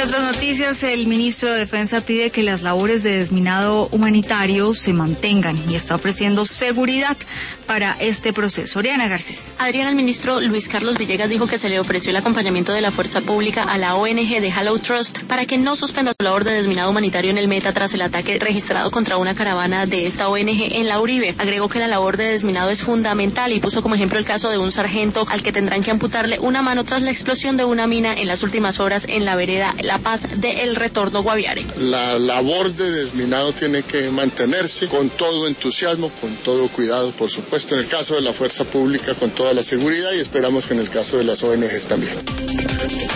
otras noticias, el ministro de Defensa pide que las labores de desminado humanitario se mantengan y está ofreciendo seguridad para este proceso. Oriana Garcés. Adriana, el ministro Luis Carlos Villegas dijo que se le ofreció el acompañamiento de la fuerza pública a la ONG de Hallow Trust para que no suspenda su labor de desminado humanitario en el Meta tras el ataque registrado contra una caravana de esta ONG en la Uribe. Agregó que la labor de desminado es fundamental y puso como ejemplo el caso de un sargento al que tendrán que amputarle una mano tras la explosión de una mina en las últimas horas en la vereda La Paz de El Retorno Guaviare. La labor de desminado tiene que mantenerse con todo entusiasmo, con todo cuidado, por supuesto, en el caso de la fuerza pública con toda la seguridad y esperamos que en el caso de las ONGs también.